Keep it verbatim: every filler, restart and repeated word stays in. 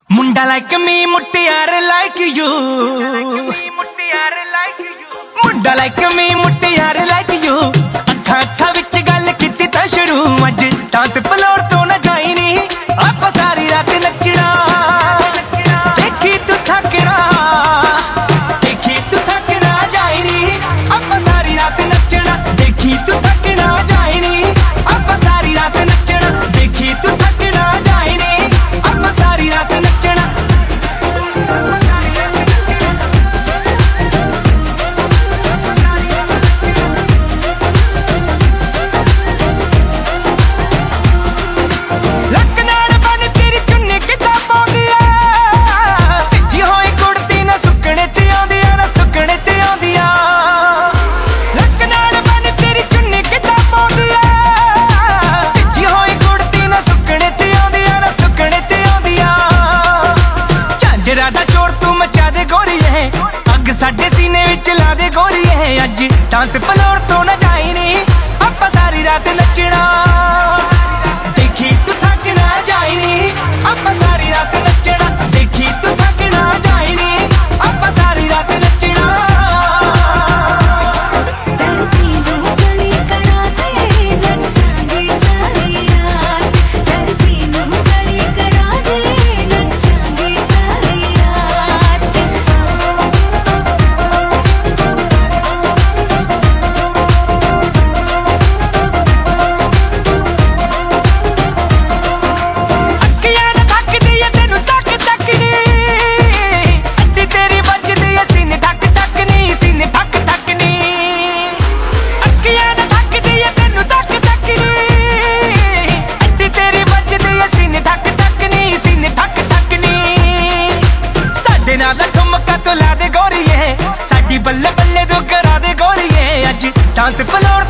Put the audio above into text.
मुंडा like me मुटियार like you मुंडा like me मुटियार लाइक यू अखा अखा विच गल कीती तां शुरू अज डांस फ्लोर तो ना जाई नी आपां सारी रात नचना देखी तू थकना देखी तू थकना जाई नी आपां सारी रात नचना देखी तू थकना जाई नी आपां सारी रात नचना देखी तू थकना जाई नी आपां सारी रात नचना राधा शोर तू मचा दे गोरी है अग साडे सीने विच ला दे गोरी है अज डांस फ्लोर तो ना जाई नी आपां सारी रात नचना देखी तू थकना जाई नी आपां सारी रात नचना देखी तू थकना जाई नी आपां सारी रात नचना ठुमका तो ला दे गोरी है साडी बल्ले बल्ले दो करा दे गोरी है अज डांस फ्लोर